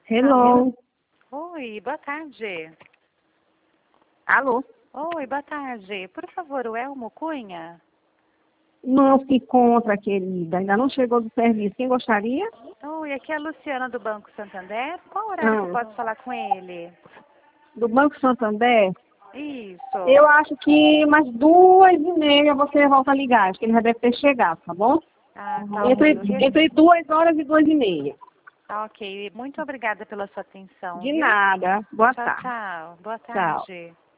Hello. Oi, boa tarde. Alô? Oi, boa tarde. Por favor, o Elmo Cunha? Não se encontra, querida. Ainda não chegou do serviço. Quem gostaria? Oi, aqui é a Luciana do Banco Santander. Qual horário que eu posso falar com ele? Do Banco Santander? Isso. Eu acho que umas 2h30 você volta a ligar. Acho que ele já deve ter chegado, tá bom? Ah, tá ok. Entre 2h e 2h30. Tá ok. Muito obrigada pela sua atenção, De viu? nada. Boa Tchau, tarde. tchau. Boa Tchau. tarde.